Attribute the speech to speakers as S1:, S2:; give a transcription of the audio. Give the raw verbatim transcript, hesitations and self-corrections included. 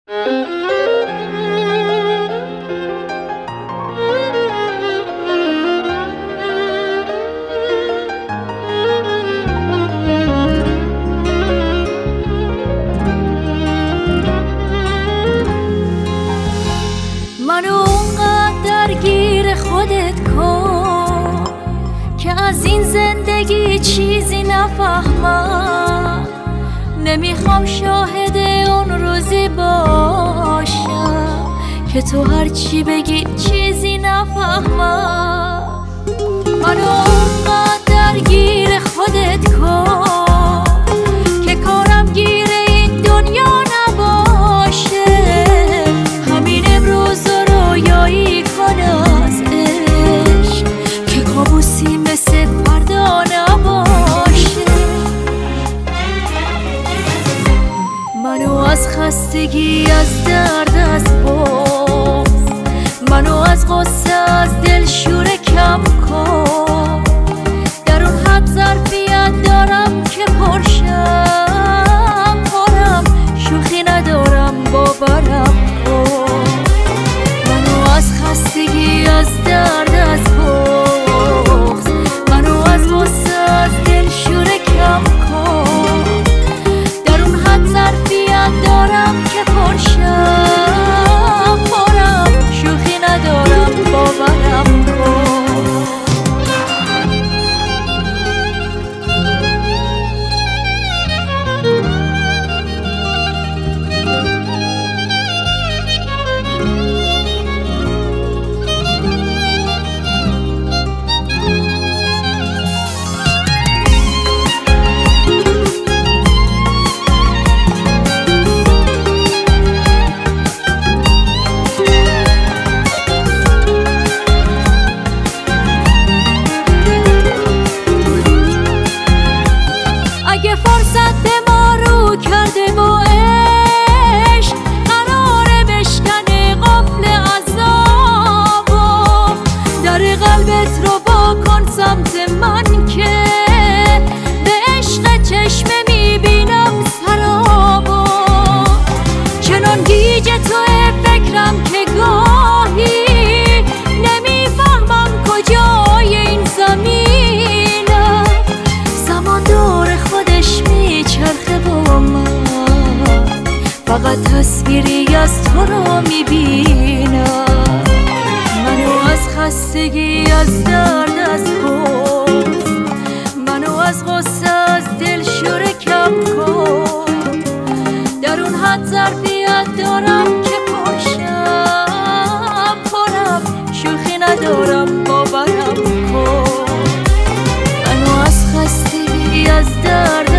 S1: منو اونقدر درگیر خودت کن که از این زندگی چیزی نفهمم. نمیخوام شاهد اون روزی باشم که تو هرچی بگی چیزی نفهمم. منو اونقدر درگیر خودت کن که کارم گیر این دنیا نباشه. همین امروز رویایی کن از عشق که کابوسی مثل فردا نباشه. منو از خستگی، از درد، از بغض، منو از غصه، از دلشوره کم کن. در اون حد ظرفیت دارم که پرشم پرم، شوخی ندارم باورم کن. منو از خستگی، از درد، از بغض، منو از غصه، از دلشوره کم کن. در اون حد ظرفیت دارم که پرشم پرم، شوخی ندارم باورم کن. اگه فرصت به ما رو کرده با عشق، قراره بشکنه قفل عذابو. در قلبت رو با کن سمت من که به عشق چشمه میبینم سرابو. چنان گیج توی فکرم که گاهی نمیفهمم کجای این زمینه. زمان دور خودش میچرخه با من، فقط تصویری از تو رو میبینم. منو از خستگی، از درد، از بغض، منو از غصه، از دلشوره کم کن. در اون حد ظرفیت دارم که پرشم پرم، شوخی ندارم باورم کن. منو از خستگی، از درد،